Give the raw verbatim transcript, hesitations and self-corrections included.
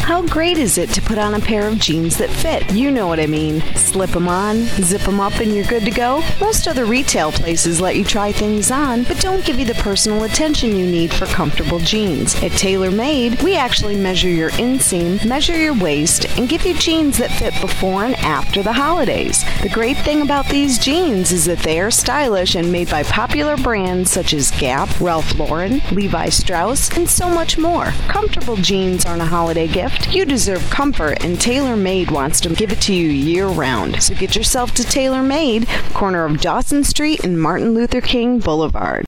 How great is it to put on a pair of jeans that fit? You know what I mean. Slip them on, zip them up, and you're good to go. Most other retail places let you try things on, but don't give you the personal attention you need for comfortable jeans. At TaylorMade, we actually measure your inseam, measure your waist, and give you jeans that fit before and after the holidays. The great thing about these jeans is that they are stylish and made by popular brands such as Gap, Ralph Lauren, Levi Strauss, and so much more. Comfortable jeans aren't a holiday gift. You deserve comfort, and TaylorMade wants to give it to you year-round. So get yourself to TaylorMade, corner of Dawson Street and Martin Luther King Boulevard.